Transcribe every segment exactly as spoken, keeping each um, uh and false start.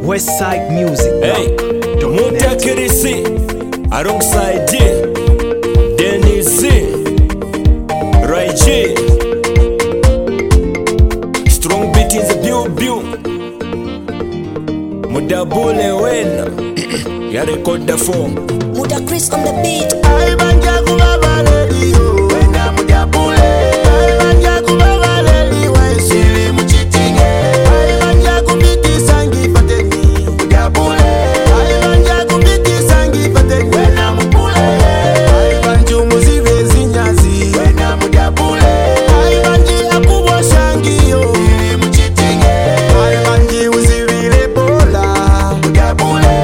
Westside Music. Hey, Muta Kirisi, alongside J, Dennis Z, Rai J. Strong beat in the biu biu. Muda bule wena, ya record the phone. Muda Chris on the beat. Ay banja kubaba lelio, wena muda bule. Ay banja kubaba lelio, siri muchitinge. Ay banja kubiti sangi pateni, muda bule. Ay banja kubiti sangi pateni, wena mupule. Ay banju muzive zinyazi, wena muda bule. Ay banji akubwa shangi yo, siri muchitinge. Ay banji uzivile bola, muda bule.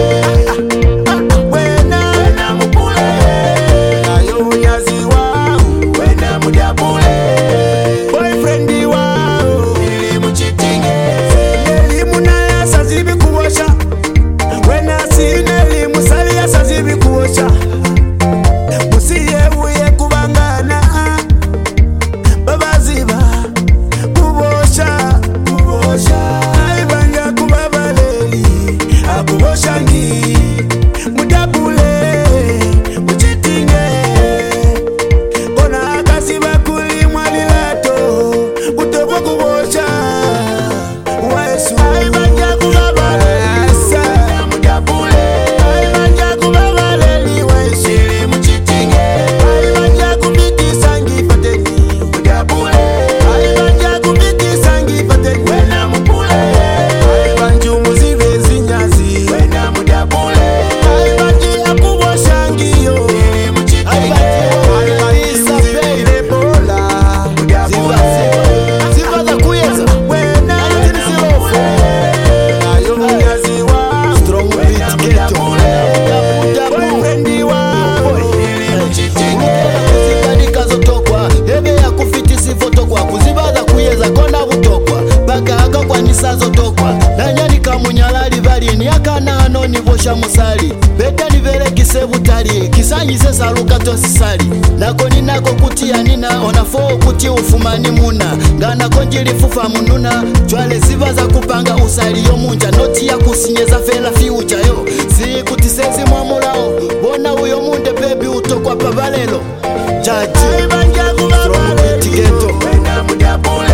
Musali beta nivele kisebutali kisanyise saluka tosisali nako ninako kutia nina onafo kuti ufumani muna ngana konjili fufa mununa chwale ziva za kupanga usali yo munja noti ya kusinyeza fela fiuja yo si kuti sezi mwamulao bona uyo munde baby utokwa pabalelo jaji strong tigeto Wena muda bule.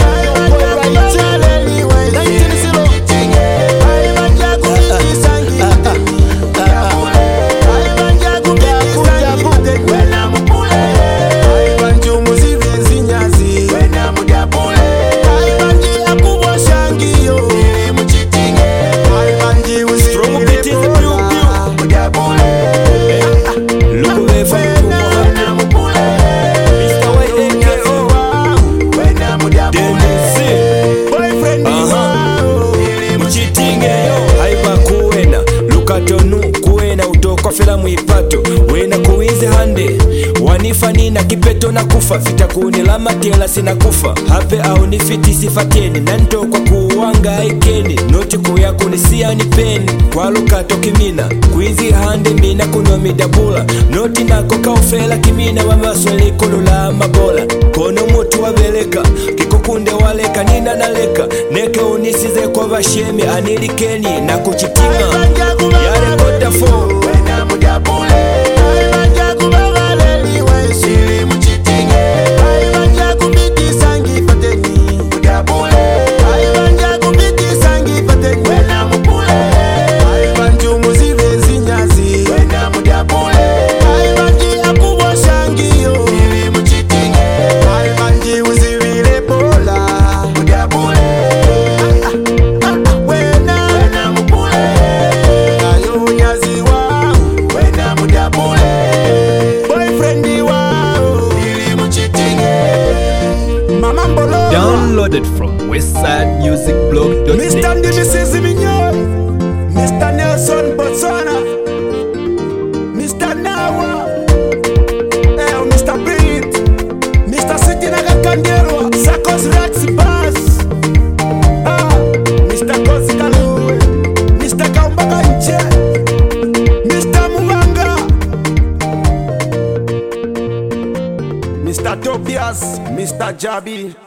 Filamu ipato wena kuize hande wanifani na kipeto na kufa fita kuni la matela sina kufa hape au nifiti sifateni nanto kwa kuwanga ikeni noti kuya kunisia ni peni kwa lukato kimina kuizi hande mina kuno midabula noti nako kaufela kimina wamasweli kulula mabola kono mutu wabeleka kikukunde waleka nina naleka neke unisize kwa vashemi anilikeni na kuchitima yare koda fo muda bule. Ay banja kubaba leliwe siri muchitinge. Ay banja kubiti sangi pateni muda bule. Ay banja kubiti sangi pateni wena mupule. Ay banju muzive zinyazi wena muda bule. Ay banji akubwa shangi yo siri muchitinge. Ay banji uzivile bola muda bule. Wena wena mupule. Ayo nyazi wa Downloaded from westside music blog dot net. Mister Dimitri Minyo, Mister Nelson Botswana, Mister Nawa, eh, Mister Beat, Mister Sitinaga Kandero, Sakos Rax Bass, ah, Mister Kozikalu, Mister Kaumbaka Nche, Mister Mubanga, Mister Tobias, Mister Jabi.